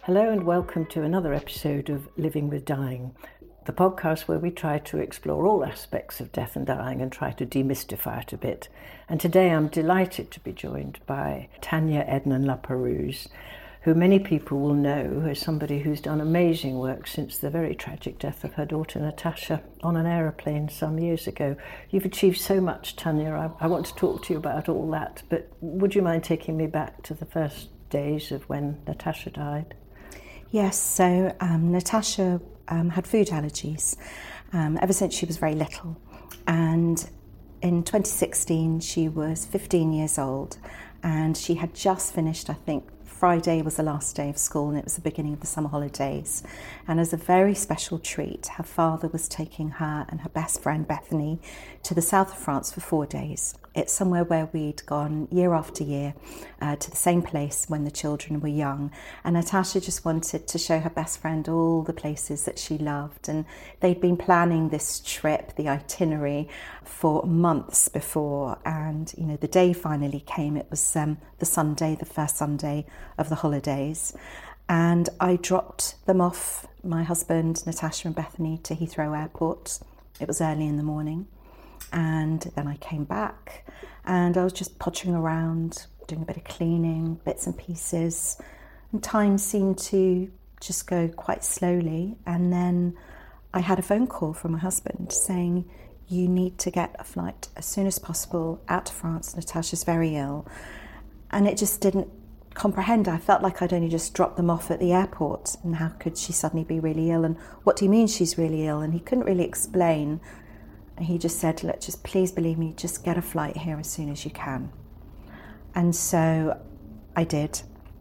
Hello and welcome to another episode of Living with Dying, the podcast where we try to explore all aspects of death and dying and try to demystify it a bit. And today I'm delighted to be joined by Tania Ednan-Laperouse, who many people will know as somebody who's done amazing work since the very tragic death of her daughter Natasha on an aeroplane some years ago. You've achieved so much, Tania. I want to talk to you about all that, but would you mind taking me back to the first days of when Natasha died? Yes, so Natasha had food allergies ever since she was very little. And in 2016, she was 15 years old and she had just finished, I think, Friday was the last day of school and it was the beginning of the summer holidays. And as a very special treat, her father was taking her and her best friend Bethany to the south of France for 4 days. It's somewhere where we'd gone year after year to the same place when the children were young. And Natasha just wanted to show her best friend all the places that she loved. And they'd been planning this trip, the itinerary, for months before. And, you know, the day finally came. It was the Sunday, the first Sunday of the holidays. And I dropped them off, my husband, Natasha and Bethany, to Heathrow Airport. It was early in the morning. And then I came back and I was just pottering around, doing a bit of cleaning, bits and pieces. And time seemed to just go quite slowly. And then I had a phone call from my husband saying, you need to get a flight as soon as possible out to France. Natasha's very ill. And it just didn't comprehend. I felt like I'd only just dropped them off at the airport. And how could she suddenly be really ill? And what do you mean she's really ill? And he couldn't really explain. He just said, look, just please believe me, just get a flight here as soon as you can. And so I did.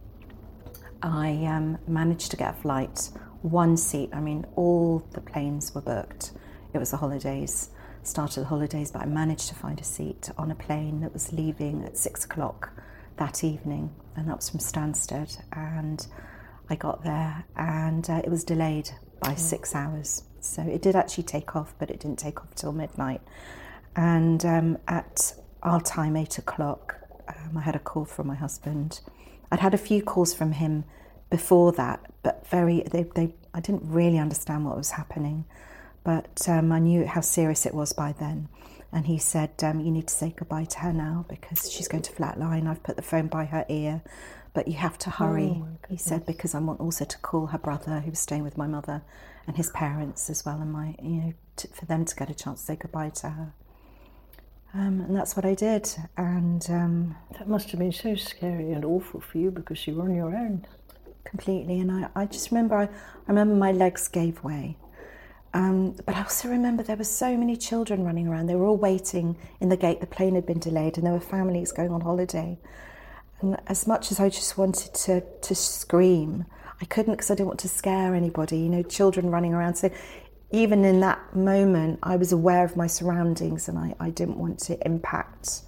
I managed to get a flight, one seat. I mean, all the planes were booked. It was the holidays, start of the holidays, but I managed to find a seat on a plane that was leaving at 6 o'clock that evening. And that was from Stansted. And I got there and it was delayed by 6 hours. So it did actually take off, but it didn't take off till midnight. And at our time, 8 o'clock, I had a call from my husband. I'd had a few calls from him before that, but I didn't really understand what was happening. But I knew how serious it was by then. And he said, you need to say goodbye to her now because she's going to flatline. I've put the phone by her ear, but you have to hurry. He said, because I want also to call her brother who was staying with my mother and his parents as well, and for them to get a chance to say goodbye to her. And that's what I did. And that must have been so scary and awful for you because you were on your own. Completely. And I just remember, I remember my legs gave way. But I also remember there were so many children running around. They were all waiting in the gate. The plane had been delayed and there were families going on holiday. And as much as I just wanted to scream, I couldn't because I didn't want to scare anybody, children running around. So even in that moment, I was aware of my surroundings and I didn't want to impact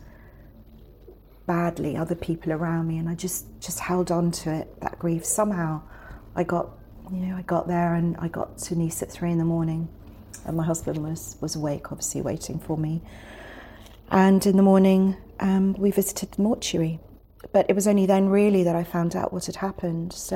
badly other people around me. And I just held on to it, that grief. Somehow I got there and I got to Nice at 3 a.m. and my husband was awake, obviously waiting for me. And in the morning, we visited the mortuary. But it was only then really that I found out what had happened. So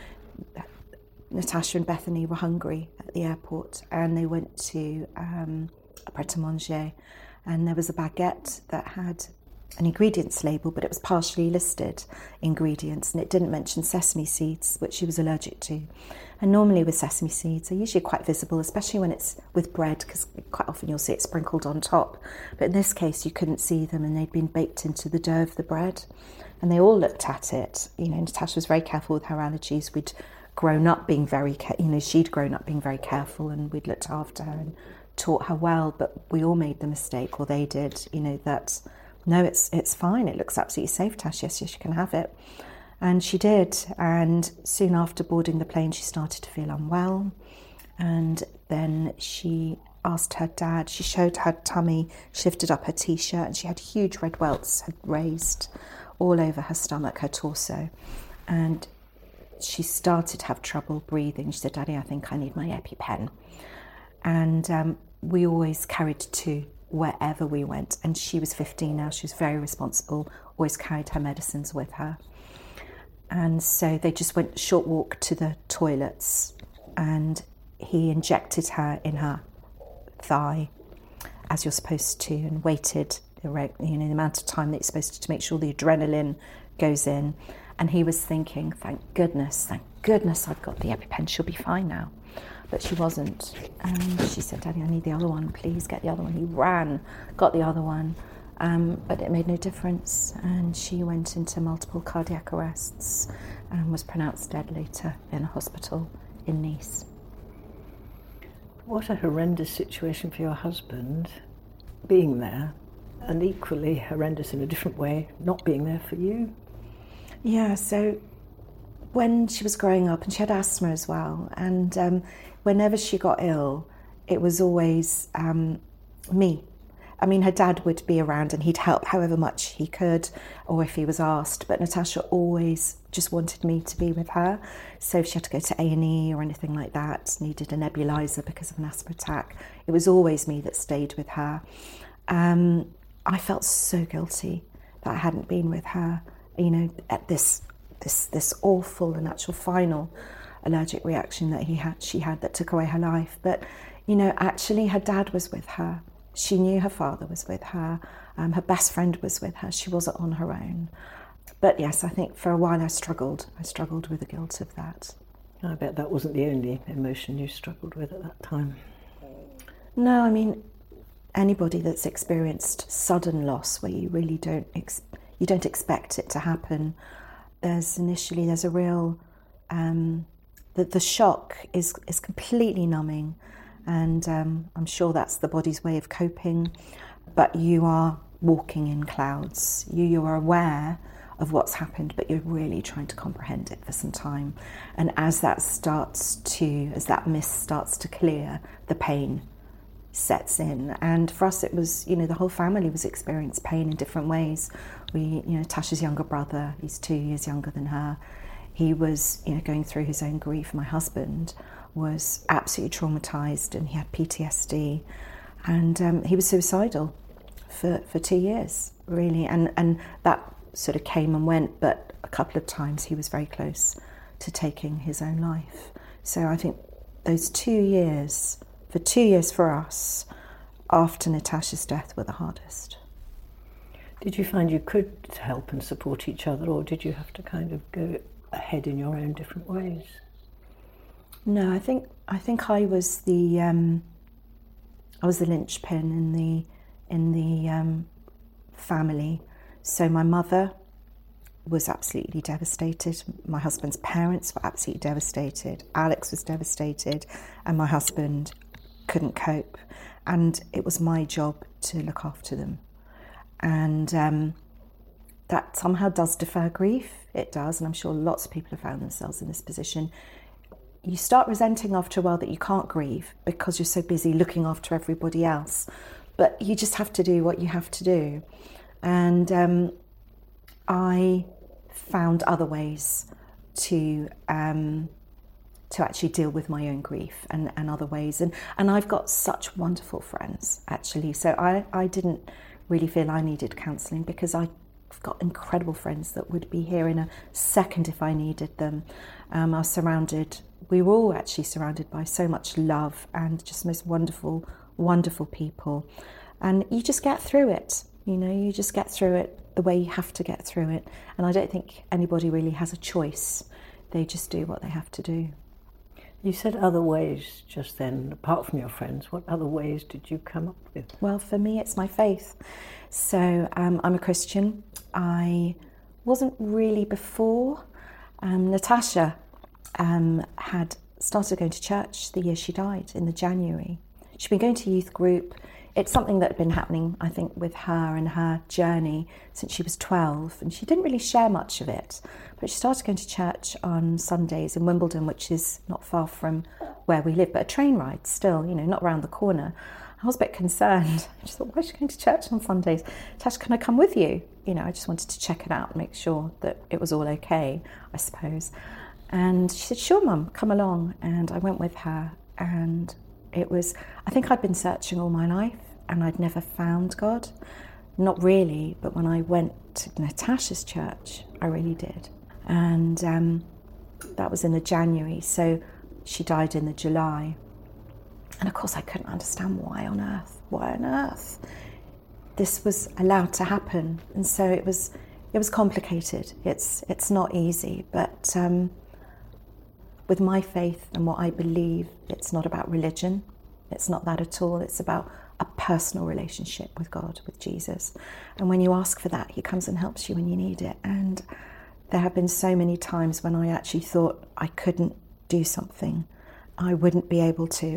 Natasha and Bethany were hungry at the airport and they went to a pret-a-manger and there was a baguette that had an ingredients label, but it was partially listed ingredients and it didn't mention sesame seeds, which she was allergic to. And normally with sesame seeds, they're usually quite visible, especially when it's with bread, because quite often you'll see it sprinkled on top. But in this case, you couldn't see them and they'd been baked into the dough of the bread. And they all looked at it. Natasha was very careful with her allergies. We'd grown up being she'd grown up being very careful and we'd looked after her and taught her well, but we all made the mistake, or they did, that no, it's fine. It looks absolutely safe, Tash. Yes, you can have it. And she did. And soon after boarding the plane, she started to feel unwell. And then she asked her dad, she showed her tummy, she lifted up her T-shirt, and she had huge red welts had raised all over her stomach, her torso. And she started to have trouble breathing. She said, Daddy, I think I need my EpiPen. And we always carried 2 wherever we went. And she was 15 now. She was very responsible, always carried her medicines with her. And so they just went a short walk to the toilets, and he injected her in her thigh, as you're supposed to, and waited the amount of time that you're supposed to make sure the adrenaline goes in. And he was thinking, thank goodness I've got the EpiPen, she'll be fine now. But she wasn't. And she said, Daddy, I need the other one, please get the other one. He ran, got the other one, but it made no difference. And she went into multiple cardiac arrests and was pronounced dead later in a hospital in Nice. What a horrendous situation for your husband, being there, and equally horrendous in a different way, not being there for you. Yeah, so when she was growing up, and she had asthma as well, and whenever she got ill, it was always me. I mean, her dad would be around and he'd help however much he could, or if he was asked, but Natasha always just wanted me to be with her. So if she had to go to A&E or anything like that, needed a nebulizer because of an asthma attack, it was always me that stayed with her. I felt so guilty that I hadn't been with her, you know, at this awful and actual final allergic reaction that she had that took away her life. But, you know, actually her dad was with her. She knew her father was with her. Her best friend was with her. She wasn't on her own. But yes, I think for a while I struggled with the guilt of that. I bet that wasn't the only emotion you struggled with at that time. No, I mean, anybody that's experienced sudden loss where you really don't expect it to happen, there's a real the shock is completely numbing, and I'm sure that's the body's way of coping. But you are walking in clouds. You are aware of what's happened, but you're really trying to comprehend it for some time. And as that mist starts to clear, the pain sets in. And for us, it was, you know, the whole family was experiencing pain in different ways. Tasha's younger brother, he's 2 years younger than her. He was, you know, going through his own grief. My husband was absolutely traumatized, and he had PTSD, and he was suicidal for 2 years, really. And that sort of came and went, but a couple of times he was very close to taking his own life. So I think those 2 years, for 2 years for us, after Natasha's death, were the hardest. Did you find you could help and support each other, or did you have to kind of go ahead in your own different ways? No, I think I was the linchpin in the family. So my mother was absolutely devastated. My husband's parents were absolutely devastated. Alex was devastated, and my husband couldn't cope. And it was my job to look after them. And that somehow does defer grief. It does, and I'm sure lots of people have found themselves in this position. You start resenting after a while that you can't grieve because you're so busy looking after everybody else. But you just have to do what you have to do. And I found other ways to actually deal with my own grief and other ways. And I've got such wonderful friends, actually. So I didn't really feel I needed counselling because I've got incredible friends that would be here in a second if I needed them. We were all actually surrounded by so much love and just the most wonderful, wonderful people. And you just get through it. You know, you just get through it the way you have to get through it. And I don't think anybody really has a choice. They just do what they have to do. You said other ways just then, apart from your friends. What other ways did you come up with? Well, for me, it's my faith. So I'm a Christian. I wasn't really before. Natasha had started going to church the year she died, in the January. She'd been going to youth group. It's something that had been happening, I think, with her and her journey since she was 12, and she didn't really share much of it. But she started going to church on Sundays in Wimbledon, which is not far from where we live, but a train ride still, you know, not around the corner. I was a bit concerned. I just thought, why is she going to church on Sundays? Tash, can I come with you? You know, I just wanted to check it out and make sure that it was all okay, I suppose. And she said, sure, Mum, come along. And I went with her, and it was, I think I'd been searching all my life and I'd never found God. Not really, but when I went to Natasha's church, I really did. And that was in the January, so she died in the July. And of course I couldn't understand why on earth this was allowed to happen. And so it was complicated. It's not easy, but with my faith and what I believe, it's not about religion. It's not that at all. It's about a personal relationship with God, with Jesus. And when you ask for that, he comes and helps you when you need it. And there have been so many times when I actually thought I couldn't do something. I wouldn't be able to.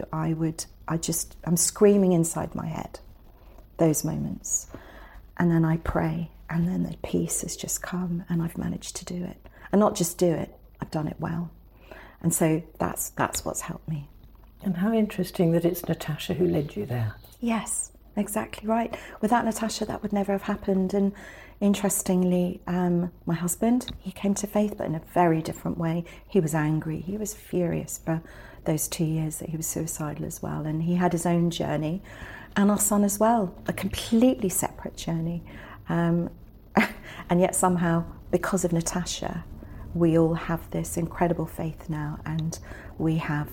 I'm screaming inside my head, those moments. And then I pray, and then the peace has just come, and I've managed to do it. And not just do it, I've done it well. And so that's what's helped me. And how interesting that it's Natasha who led you there. Yes, exactly right. Without Natasha, that would never have happened. And interestingly, my husband, he came to faith, but in a very different way. He was angry. He was furious for those 2 years that he was suicidal as well. And he had his own journey, and our son as well, a completely separate journey. And yet somehow, because of Natasha, we all have this incredible faith now, and we have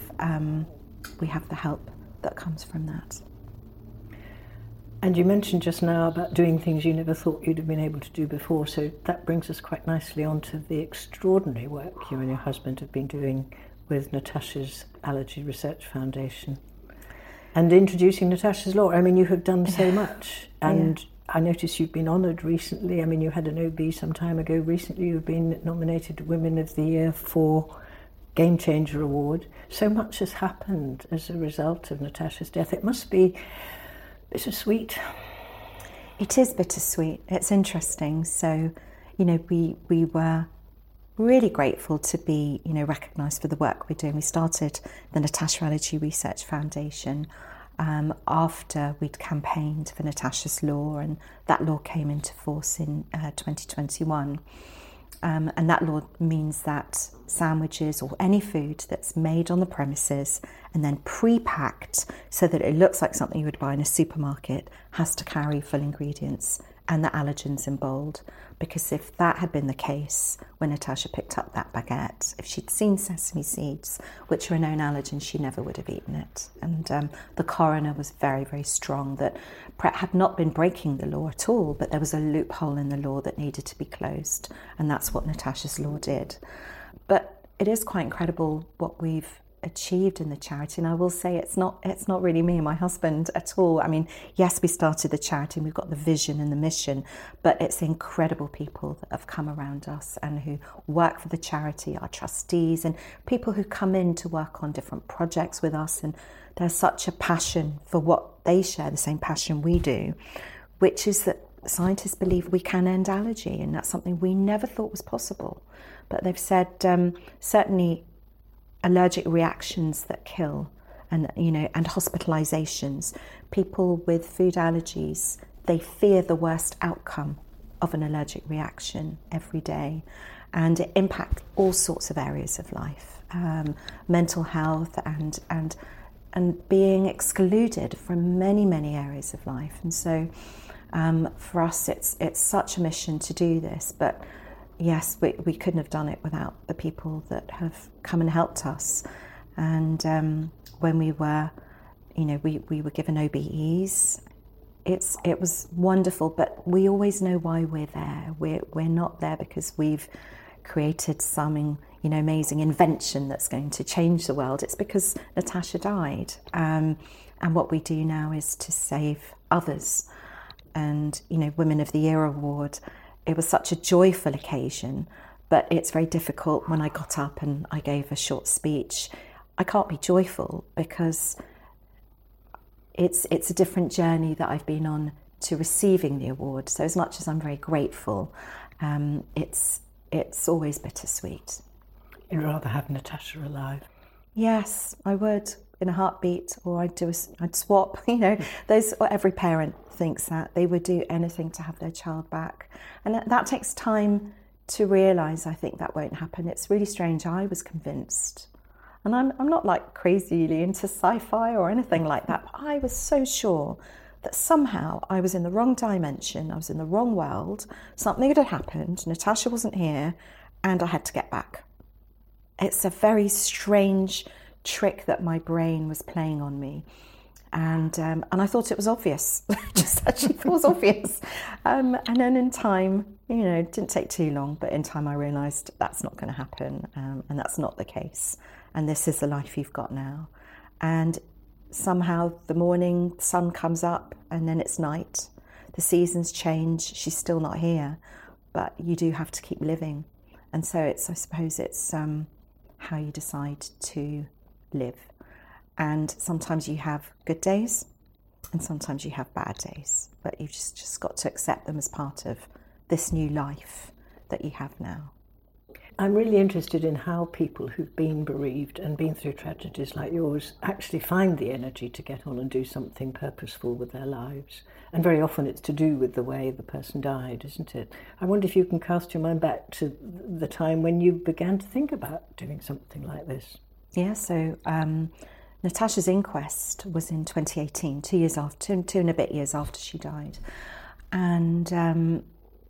the help that comes from that. And you mentioned just now about doing things you never thought you'd have been able to do before, so that brings us quite nicely onto the extraordinary work you and your husband have been doing with Natasha's Allergy Research Foundation and introducing Natasha's Law. I mean, you have done so much, and I noticed you've been honoured recently. I mean, you had an OB some time ago. Recently you've been nominated Women of the Year for Game Changer Award. So much has happened as a result of Natasha's death. It must be bittersweet. It is bittersweet. It's interesting. So, we were really grateful to be, recognised for the work we're doing. We started the Natasha Allergy Research Foundation after we'd campaigned for Natasha's Law, and that law came into force in 2021. And that law means that sandwiches or any food that's made on the premises and then pre-packed so that it looks like something you would buy in a supermarket has to carry full ingredients and the allergens in bold. Because if that had been the case when Natasha picked up that baguette, if she'd seen sesame seeds, which are a known allergen, she never would have eaten it. And the coroner was very, very strong that Pret had not been breaking the law at all, but there was a loophole in the law that needed to be closed. And that's what Natasha's Law did. But it is quite incredible what we've achieved in the charity, and I will say it's not really me and my husband at all. I mean, yes, we started the charity and we've got the vision and the mission, but it's incredible people that have come around us and who work for the charity, our trustees, and people who come in to work on different projects with us. And there's such a passion for what they share, the same passion we do, which is that scientists believe we can end allergy, and that's something we never thought was possible. But they've said certainly allergic reactions that kill, and hospitalizations. People with food allergies, they fear the worst outcome of an allergic reaction every day, and it impacts all sorts of areas of life, mental health and being excluded from many, many areas of life. And so for us, it's such a mission to do this, but yes, we couldn't have done it without the people that have come and helped us. And when we were, we were given OBEs, it was wonderful, but we always know why we're there. We're not there because we've created some, amazing invention that's going to change the world. It's because Natasha died. And what we do now is to save others. And, Women of the Year Award, it was such a joyful occasion, but it's very difficult when I got up and I gave a short speech. I can't be joyful because it's a different journey that I've been on to receiving the award. So as much as I'm very grateful, it's always bittersweet. You'd rather have Natasha alive? Yes, I would, in a heartbeat, or I'd swap. Every parent thinks that they would do anything to have their child back, and that takes time to realise. I think that won't happen. It's really strange. I was convinced, and I'm not like crazily into sci-fi or anything like that, but I was so sure that somehow I was in the wrong dimension, I was in the wrong world, something had happened, Natasha wasn't here, and I had to get back. It's a very strange trick that my brain was playing on me. And I thought it was obvious, just actually thought it was obvious. And then in time, it didn't take too long, but in time I realised that's not going to happen, and that's not the case. And this is the life you've got now. And somehow the morning sun comes up and then it's night. The seasons change, she's still not here, but you do have to keep living. And so I suppose it's how you decide to live. And sometimes you have good days and sometimes you have bad days, but you've just got to accept them as part of this new life that you have now. I'm really interested in how people who've been bereaved and been through tragedies like yours actually find the energy to get on and do something purposeful with their lives. And very often it's to do with the way the person died, isn't it? I wonder if you can cast your mind back to the time when you began to think about doing something like this. Yeah, so Natasha's inquest was in 2018, 2 and a bit years after she died. And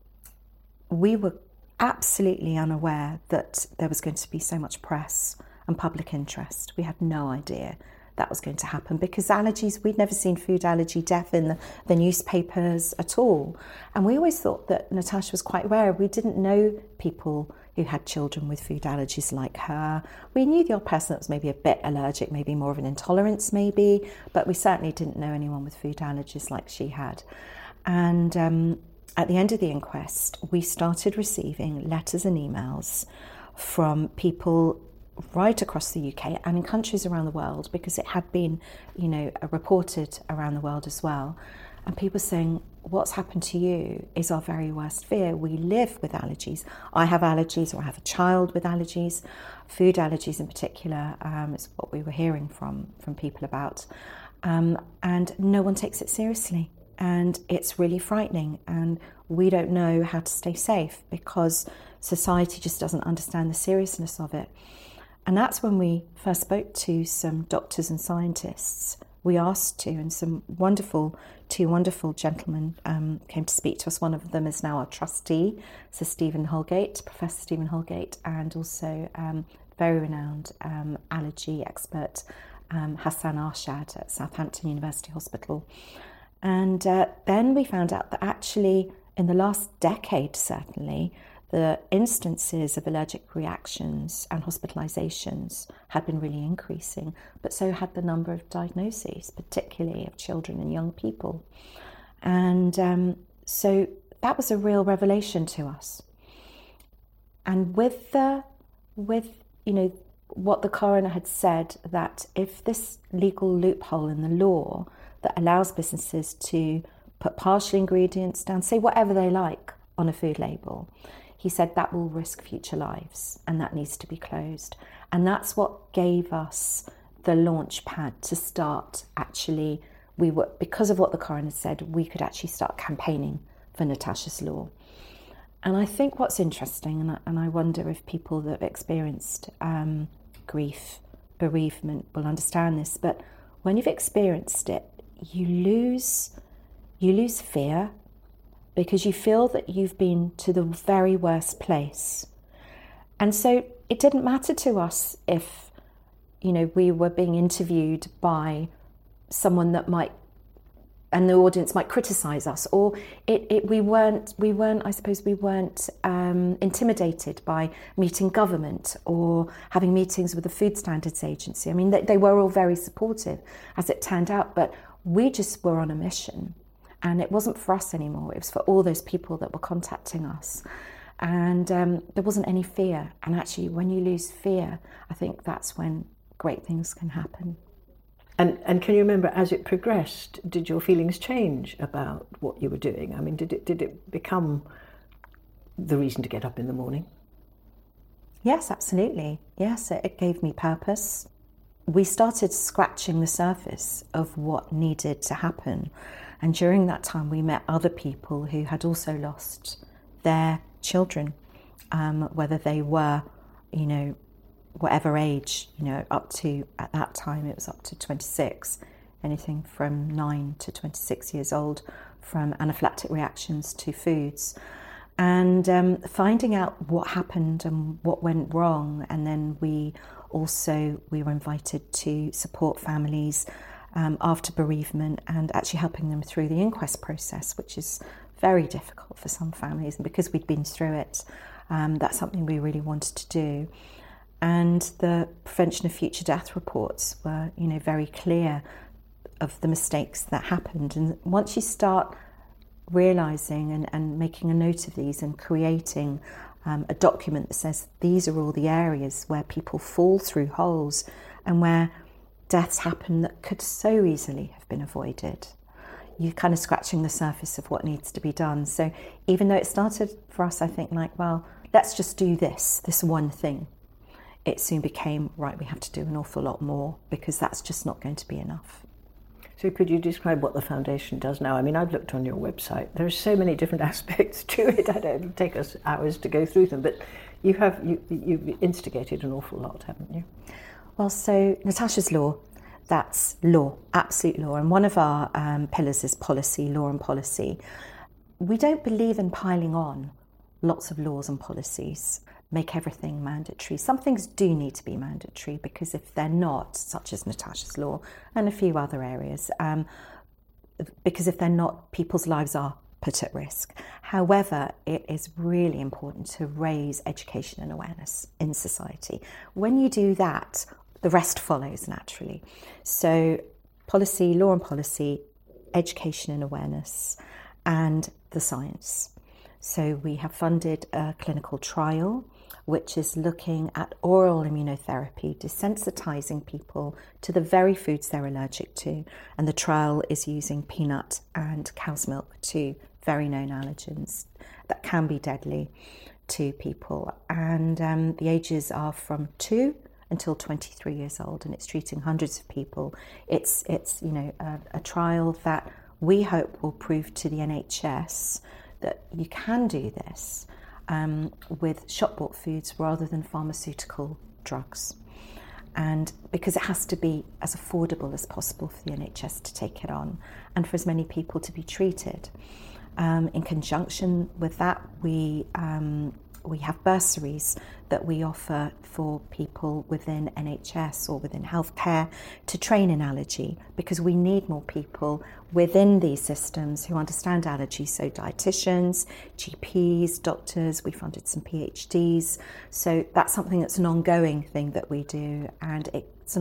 we were absolutely unaware that there was going to be so much press and public interest. We had no idea that was going to happen because allergies, we'd never seen food allergy death in the newspapers at all. And we always thought that Natasha was quite rare. We didn't know people who had children with food allergies like her. We knew the odd person that was maybe a bit allergic, maybe more of an intolerance maybe, but we certainly didn't know anyone with food allergies like she had. And at the end of the inquest, we started receiving letters and emails from people right across the UK and in countries around the world, because it had been, reported around the world as well. And people saying, what's happened to you is our very worst fear. We live with allergies. I have allergies, or I have a child with allergies. Food allergies in particular is what we were hearing from people about. And no one takes it seriously. And it's really frightening. And we don't know how to stay safe because society just doesn't understand the seriousness of it. And that's when we first spoke to some doctors and scientists. We asked to, and two wonderful gentlemen came to speak to us. One of them is now our trustee, so Professor Stephen Holgate, and also very renowned allergy expert, Hassan Arshad at Southampton University Hospital. And then we found out that actually in the last decade, certainly, the instances of allergic reactions and hospitalizations had been really increasing, but so had the number of diagnoses, particularly of children and young people. And so that was a real revelation to us. And with what the coroner had said, that if this legal loophole in the law that allows businesses to put partial ingredients down, say whatever they like on a food label, he said that will risk future lives and that needs to be closed. And that's what gave us the launch pad to start. Actually, because of what the coroner said, we could actually start campaigning for Natasha's Law. And I think what's interesting, and I wonder if people that have experienced grief, bereavement will understand this, but when you've experienced it, you lose fear, because you feel that you've been to the very worst place. And so it didn't matter to us if, we were being interviewed by someone that might, and the audience might criticize us, or we weren't intimidated by meeting government or having meetings with the Food Standards Agency. I mean, they were all very supportive, as it turned out, but we just were on a mission. And it wasn't for us anymore, it was for all those people that were contacting us. And there wasn't any fear. And actually, when you lose fear, I think that's when great things can happen. And can you remember, as it progressed, did your feelings change about what you were doing? I mean, did it become the reason to get up in the morning? Yes, absolutely. Yes, it gave me purpose. We started scratching the surface of what needed to happen. And during that time, we met other people who had also lost their children, whether they were, whatever age, up to, at that time, it was up to 26, anything from 9 to 26 years old, from anaphylactic reactions to foods. And finding out what happened and what went wrong. And then we were invited to support families after bereavement and actually helping them through the inquest process, which is very difficult for some families. And because we'd been through it, that's something we really wanted to do. And the prevention of future death reports were, very clear of the mistakes that happened. And once you start realising and making a note of these and creating a document that says these are all the areas where people fall through holes and where deaths happen that could so easily have been avoided, you're kind of scratching the surface of what needs to be done. So even though it started for us, I think, like, well, let's just do this one thing, it soon became, right, we have to do an awful lot more because that's just not going to be enough. So could you describe what the foundation does now? I mean, I've looked on your website. There are so many different aspects to it. It'll take us hours to go through them, but you've instigated an awful lot, haven't you? Well, so Natasha's Law, that's law, absolute law. And one of our pillars is policy, law and policy. We don't believe in piling on lots of laws and policies, make everything mandatory. Some things do need to be mandatory because if they're not, such as Natasha's Law and a few other areas, because if they're not, people's lives are put at risk. However, it is really important to raise education and awareness in society. When you do that, the rest follows naturally. So policy, law and policy, education and awareness, and the science. So we have funded a clinical trial which is looking at oral immunotherapy, desensitizing people to the very foods they're allergic to. And the trial is using peanut and cow's milk, two very known allergens that can be deadly to people. And the ages are from 2 until 23 years old, and it's treating hundreds of people. It's a trial that we hope will prove to the NHS that you can do this with shop-bought foods rather than pharmaceutical drugs. And because it has to be as affordable as possible for the NHS to take it on and for as many people to be treated. In conjunction with that, we have bursaries that we offer for people within NHS or within healthcare to train in allergy, because we need more people within these systems who understand allergy. So dietitians, GPs, doctors, we funded some PhDs. So that's something that's an ongoing thing that we do. And it's an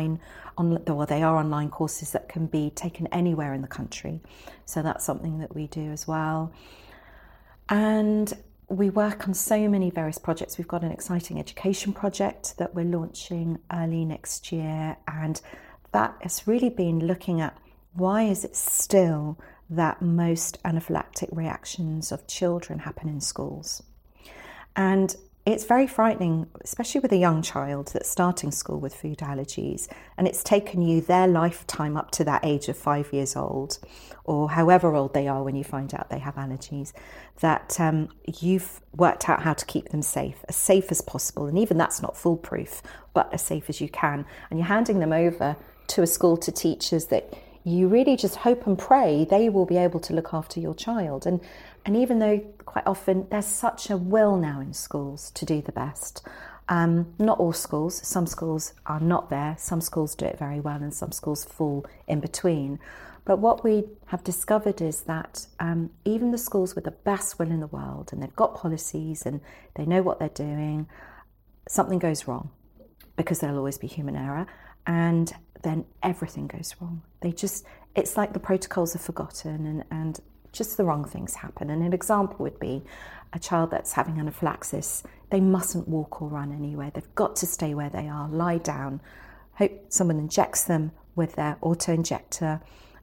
they are online courses that can be taken anywhere in the country. So that's something that we do as well. And we work on so many various projects. We've got an exciting education project that we're launching early next year, and that has really been looking at why is it still that most anaphylactic reactions of children happen in schools. And it's very frightening, especially with a young child that's starting school with food allergies, and it's taken you their lifetime up to that age of 5 years old, or however old they are when you find out they have allergies, that you've worked out how to keep them safe as possible. And even that's not foolproof, but as safe as you can. And you're handing them over to a school, to teachers that you really just hope and pray they will be able to look after your child. And even though quite often there's such a will now in schools to do the best, not all schools, some schools are not there, some schools do it very well and some schools fall in between. But what we have discovered is that even the schools with the best will in the world, and they've got policies and they know what they're doing, something goes wrong, because there'll always be human error, and then everything goes wrong. It's like the protocols are forgotten and just the wrong things happen. And an example would be a child that's having anaphylaxis. They mustn't walk or run anywhere. They've got to stay where they are, lie down, hope someone injects them with their auto-injector,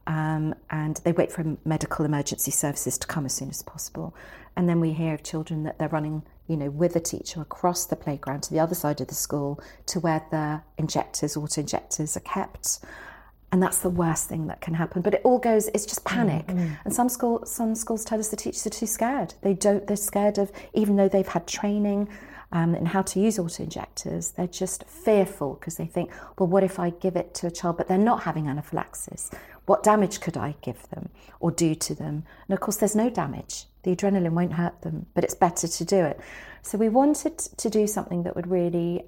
and they wait for medical emergency services to come as soon as possible. And then we hear of children that they're running, with a teacher across the playground to the other side of the school to where the auto-injectors are kept. And that's the worst thing that can happen. But it's just panic. Mm-hmm. And some schools tell us the teachers are too scared. They're scared of, even though they've had training in how to use auto-injectors, they're just fearful because they think, well, what if I give it to a child, but they're not having anaphylaxis? What damage could I give them or do to them? And of course, there's no damage. The adrenaline won't hurt them, but it's better to do it. So we wanted to do something that would really,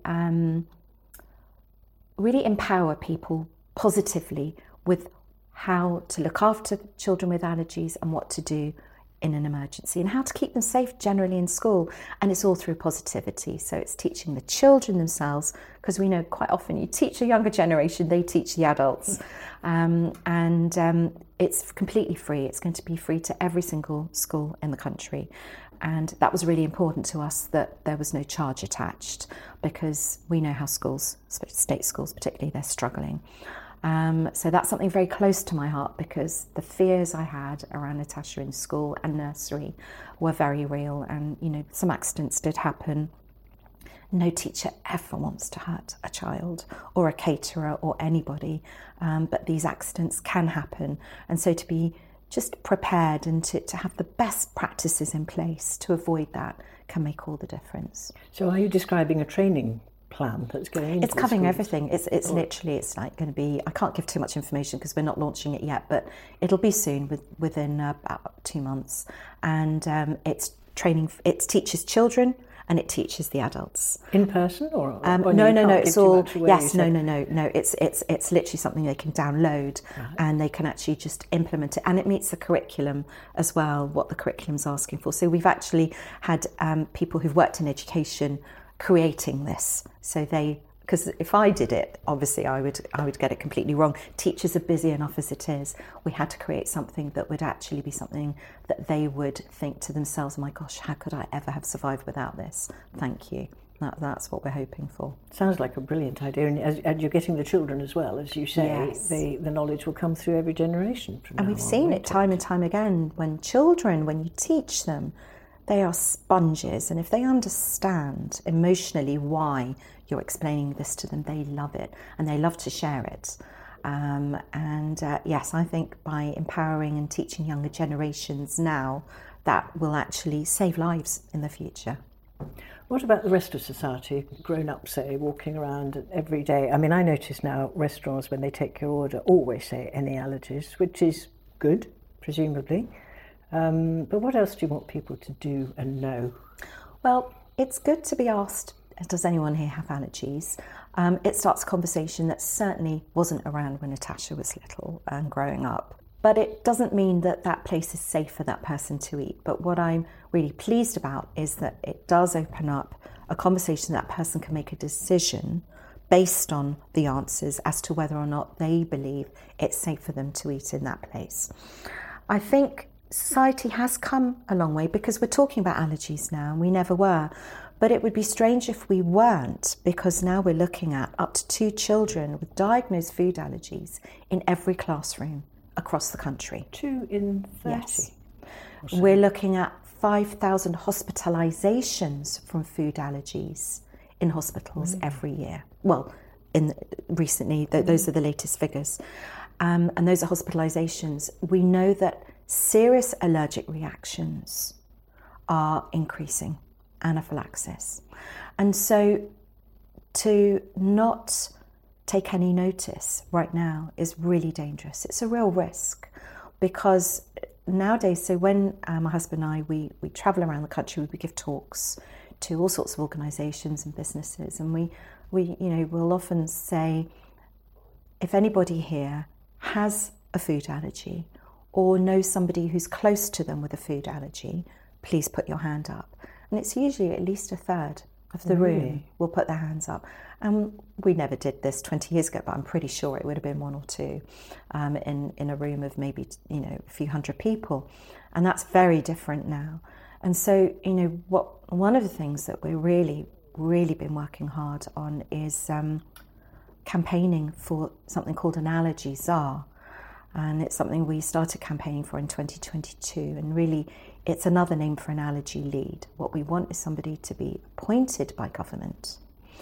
really empower people positively with how to look after children with allergies and what to do in an emergency and how to keep them safe generally in school. And it's all through positivity. So it's teaching the children themselves, because we know quite often you teach a younger generation, they teach the adults. It's completely free. It's going to be free to every single school in the country. And that was really important to us, that there was no charge attached, because we know how schools, state schools particularly, they're struggling. So that's something very close to my heart, because the fears I had around Natasha in school and nursery were very real. And, you know, some accidents did happen. No teacher ever wants to hurt a child or a caterer or anybody, but these accidents can happen. And so to be just prepared and to have the best practices in place to avoid that can make all the difference. So are you describing a training plan that's going into It's covering schools? everything. It's literally, it's like going to be, I can't give too much information because we're not launching it yet, but it'll be soon, within about 2 months. And it's training, it teaches children and it teaches the adults. In person or no, it's all, yes, no, it's literally something they can download, right, and they can actually just implement it, and it meets the curriculum as well, what the curriculum's asking for. So we've actually had people who've worked in education creating this, so they, because if I did it, obviously I would get it completely wrong. Teachers are busy enough as it is. We had to create something that would actually be something that they would think to themselves, oh my gosh, how could I ever have survived without this? Thank you. That's what we're hoping for. Sounds like a brilliant idea, and you're getting the children as well, as you say. Yes. The knowledge will come through every generation from and now we've on, seen won't it time and time again, when you teach them, they are sponges, and if they understand emotionally why you're explaining this to them, they love it and they love to share it. Yes, I think by empowering and teaching younger generations now, that will actually save lives in the future. What about the rest of society, grown-ups, say, walking around every day? I mean, I notice now restaurants, when they take your order, always say any allergies, which is good, presumably. But what else do you want people to do and know? Well, it's good to be asked, does anyone here have allergies? It starts a conversation that certainly wasn't around when Natasha was little and growing up. But it doesn't mean that that place is safe for that person to eat. But what I'm really pleased about is that it does open up a conversation that person can make a decision based on the answers as to whether or not they believe it's safe for them to eat in that place. I think society has come a long way, because we're talking about allergies now, and we never were. But it would be strange if we weren't, because now we're looking at up to 2 children with diagnosed food allergies in every classroom across the country. 2 in 30? Yes. We're looking at 5,000 hospitalisations from food allergies in hospitals every year. Well, recently, those are the latest figures. And those are hospitalisations. We know that serious allergic reactions are increasing, anaphylaxis. And so to not take any notice right now is really dangerous. It's a real risk, because nowadays, so when my husband and I, we travel around the country, we give talks to all sorts of organisations and businesses, and we we'll often say, if anybody here has a food allergy or knows somebody who's close to them with a food allergy, please put your hand up. And it's usually at least a third of the room will put their hands up. And we never did this 20 years ago, but I'm pretty sure it would have been 1 or 2 in a room of maybe, a few hundred people. And that's very different now. And so, one of the things that we're really, really been working hard on is campaigning for something called an allergy czar. And it's something we started campaigning for in 2022. And really, it's another name for an allergy lead. What we want is somebody to be appointed by government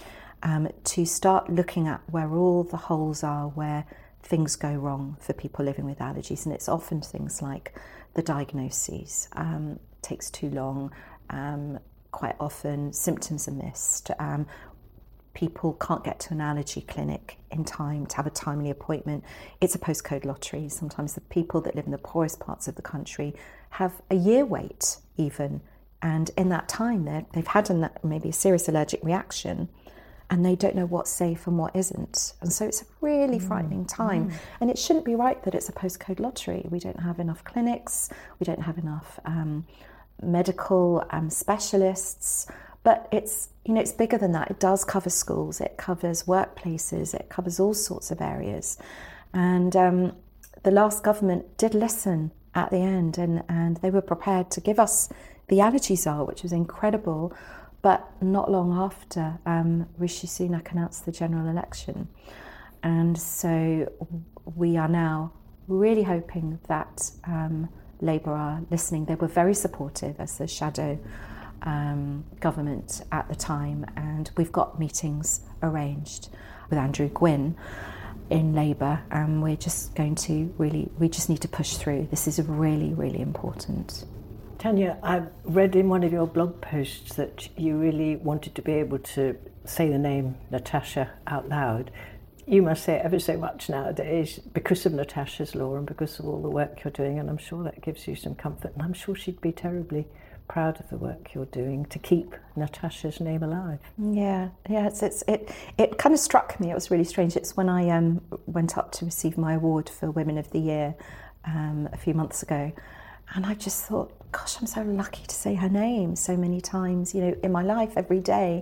to start looking at where all the holes are, where things go wrong for people living with allergies. And it's often things like the diagnoses. Takes too long. Quite often, symptoms are missed. People can't get to an allergy clinic in time to have a timely appointment. It's a postcode lottery. Sometimes the people that live in the poorest parts of the country have a year wait even. And in that time, they've had maybe a serious allergic reaction, and they don't know what's safe and what isn't. And so it's a really frightening time. And it shouldn't be right that it's a postcode lottery. We don't have enough clinics, we don't have enough medical specialists, but it's bigger than that. It does cover schools, it covers workplaces, it covers all sorts of areas. And the last government did listen at the end, and they were prepared to give us the allergy czar, which was incredible. But not long after, Rishi Sunak announced the general election. And so we are now really hoping that Labour are listening. They were very supportive as the shadow government at the time, and we've got meetings arranged with Andrew Gwynn in Labour, and we're just going to we just need to push through. This is really, really important. Tanya, I read in one of your blog posts that you really wanted to be able to say the name Natasha out loud. You must say it ever so much nowadays because of Natasha's law and because of all the work you're doing, and I'm sure that gives you some comfort, and I'm sure she'd be terribly proud of the work you're doing to keep Natasha's name alive. Yeah, it kind of struck me. It was really strange. It's when I went up to receive my award for Women of the Year a few months ago, and I just thought, gosh, I'm so lucky to say her name so many times, in my life every day,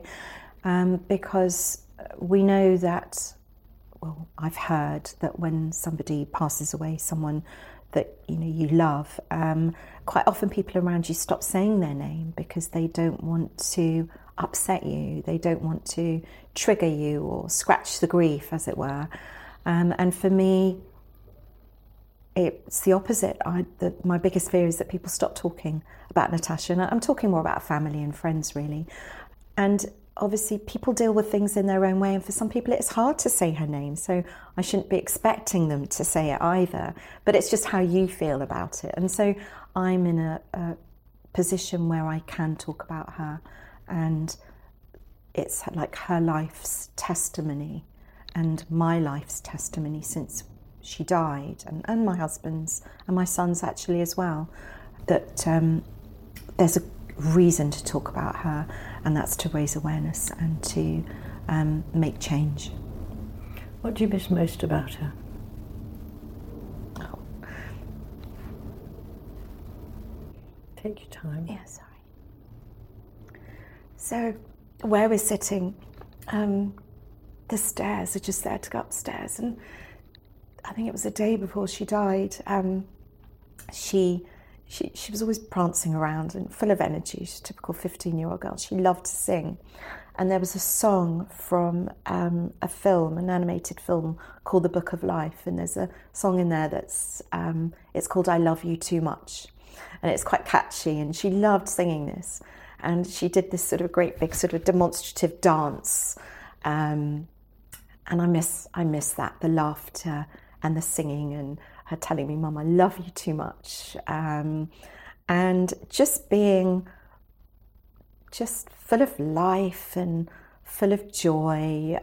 because we know that, well, I've heard that when somebody passes away, someone that you love, quite often people around you stop saying their name because they don't want to upset you, they don't want to trigger you or scratch the grief, as it were. And for me, it's the opposite. My biggest fear is that people stop talking about Natasha, and I'm talking more about family and friends, really. And obviously people deal with things in their own way, and for some people it's hard to say her name, so I shouldn't be expecting them to say it either, but it's just how you feel about it. And so I'm in a position where I can talk about her, and it's like her life's testimony and my life's testimony since she died, and my husband's and my son's actually as well, that there's a reason to talk about her, and that's to raise awareness and to make change. What do you miss most about her? Oh. Take your time. Yeah, sorry. So where we're sitting, the stairs are just there to go upstairs, and I think it was a day before she died. She was always prancing around and full of energy. She's a typical 15-year-old girl. She loved to sing. And there was a song from a film, an animated film called The Book of Life. And there's a song in there that's, it's called I Love You Too Much. And it's quite catchy. And she loved singing this. And she did this sort of great big sort of demonstrative dance. And I miss that, the laughter and the singing, and her telling me, Mum, I love you too much. And just being just full of life and full of joy.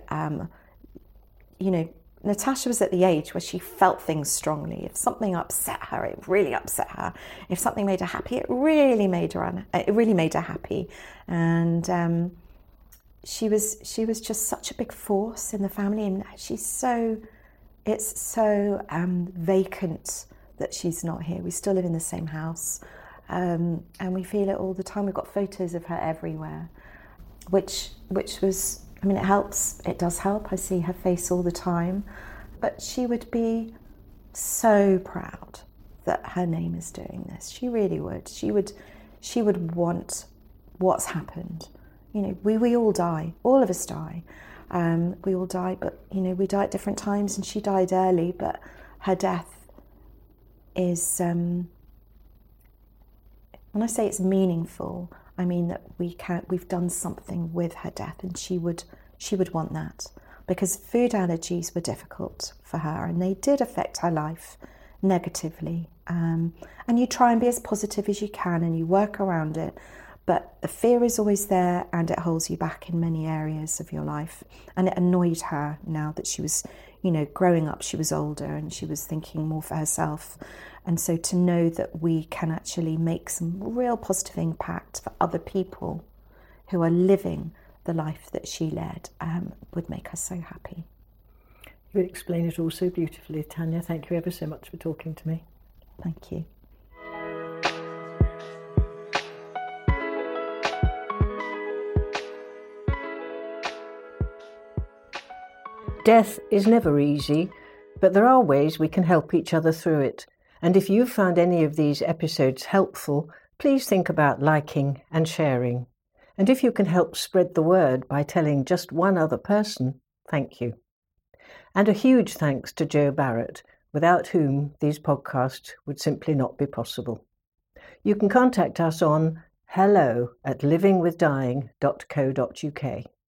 Natasha was at the age where she felt things strongly. If something upset her, it really upset her. If something made her happy, it really made her happy. And she was just such a big force in the family, and it's so vacant that she's not here. We still live in the same house, and we feel it all the time. We've got photos of her everywhere, which was, it helps. It does help. I see her face all the time, but she would be so proud that her name is doing this. She really would. She would want what's happened. We all die. All of us die. We all die, but we die at different times, and she died early, but her death is, when I say it's meaningful, I mean that we've done something with her death, and she would want that, because food allergies were difficult for her, and they did affect her life negatively. And you try and be as positive as you can, and you work around it. But the fear is always there, and it holds you back in many areas of your life. And it annoyed her now that she was, growing up she was older and she was thinking more for herself. And so to know that we can actually make some real positive impact for other people who are living the life that she led would make us so happy. You explain it all so beautifully, Tanya. Thank you ever so much for talking to me. Thank you. Death is never easy, but there are ways we can help each other through it. And if you've found any of these episodes helpful, please think about liking and sharing. And if you can help spread the word by telling just one other person, thank you. And a huge thanks to Jo Barrett, without whom these podcasts would simply not be possible. You can contact us on hello@livingwithdying.co.uk.